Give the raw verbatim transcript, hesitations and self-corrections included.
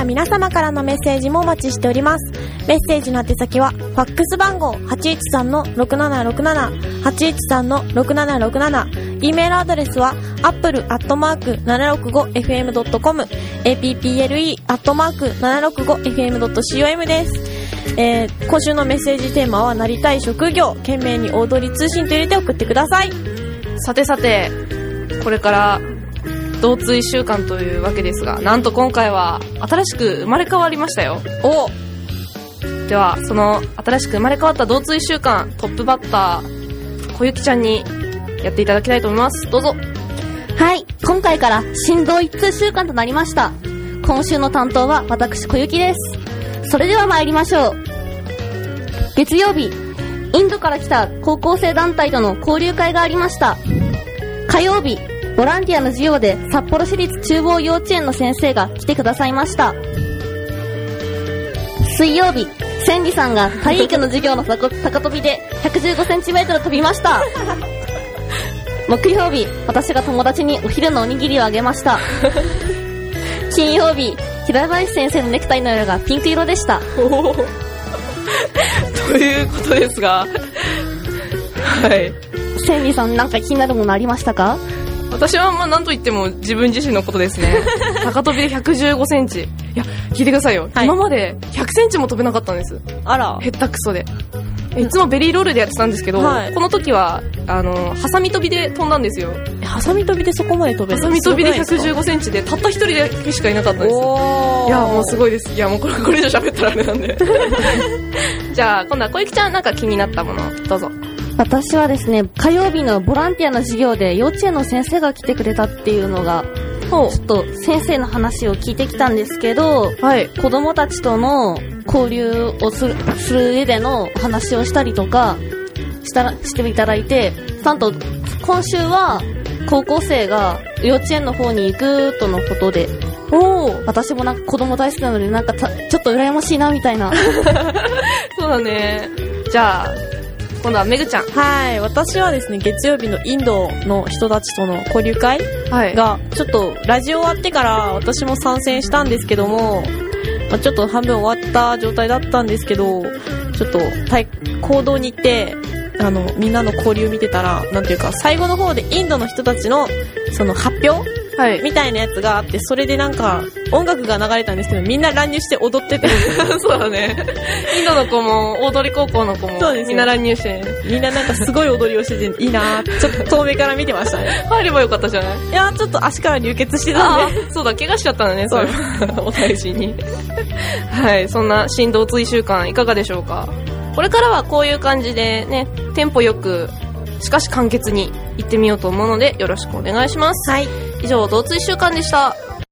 皆様からのメッセージもお待ちしております。メッセージの宛先はファックス番号 はちいちさんのろくななろくなな はちいちさんのろくななろくなな、 E メールアドレスは アップル アットマーク ななろくご エフエム ドットコム アップル アットマーク ななろくご エフエム ドットコム です。えー、今週のメッセージテーマはなりたい職業、懸命にオードリー通信と入れて送ってください。 さてさて、これから同通いっしゅうかんというわけですが、なんと今回は新しく生まれ変わりましたよ。 おではその新しく生まれ変わった同通いっしゅうかんトップバッター小雪ちゃんにやっていただきたいと思います。どうぞ。 はい、今回から新同一通週間となりました。今週の担当は私小雪です。それでは参りましょう。月曜日、インドから来た高校生団体との交流会がありました。火曜日、ボランティアの授業で札幌市立中央幼稚園の先生が来てくださいました。水曜日、千里さんが体育の授業の高跳びで ひゃくじゅうごセンチメートル飛びました。木曜日、私が友達にお昼のおにぎりをあげました。金曜日、平林先生のネクタイの色がピンク色でした。 おということですが、はい。 千里さん、なんか気になるものありましたか？ 私はまあ何と言っても自分自身のことですね。高跳びでひゃくじゅうごセンチ。いや、聞いてくださいよ。はい、今までひゃくセンチも飛べなかったんです。 あら。 へったくそで。いつもベリーロールでやってたんですけど、はい、この時はあのハサミ跳びで飛んだんですよ。 ハサミ跳びでそこまで飛べる？ ハサミ跳びでひゃくじゅうごセンチでたった一人だけしかいなかったんです。おー。いや、もうすごいです。いや、もうこれこれ以上喋ったらあれなんで。じゃあ今度は小雪ちゃん、なんか気になったものどうぞ。 私はですね、火曜日のボランティアの授業で幼稚園の先生が来てくれたっていうのが、ちょっと先生の話を聞いてきたんですけど、はい、子供たちとの交流をする、する上での話をしたりとかしたらしていただいて、なんと今週は高校生が幼稚園の方に行くとのことで、おー、私もなんか子供大好きなので、なんかたちょっと羨ましいなみたいな。 そうだね。じゃあ今度はめぐちゃん。 はい、私はですね、月曜日のインドの人たちとの交流会が、ちょっとラジオ終わってから私も参戦したんですけども、まあ、ちょっと半分終わった状態だったんですけど、ちょっと行動に行ってあのみんなの交流見てたら、なんていうか最後の方でインドの人たちのその発表、はい、みたいなやつがあって、それでなんか音楽が流れたんですけど、みんな乱入して踊っててそうだね、インドの子も大通高校の子もみんな乱入して、 みんななんかすごい踊りをしてていいなー、ちょっと遠目から見てましたね。 入ればよかったじゃない？ いやー、ちょっと足から流血してたんで。 そうだ、怪我しちゃったのね、それお大事に。はい、そんな新同通いっしゅうかんいかがでしょうか？これからはこういう感じでね、テンポよくしかし簡潔に行ってみようと思うので、よろしくお願いします。 はい、 以上、同通いっしゅうかんでした。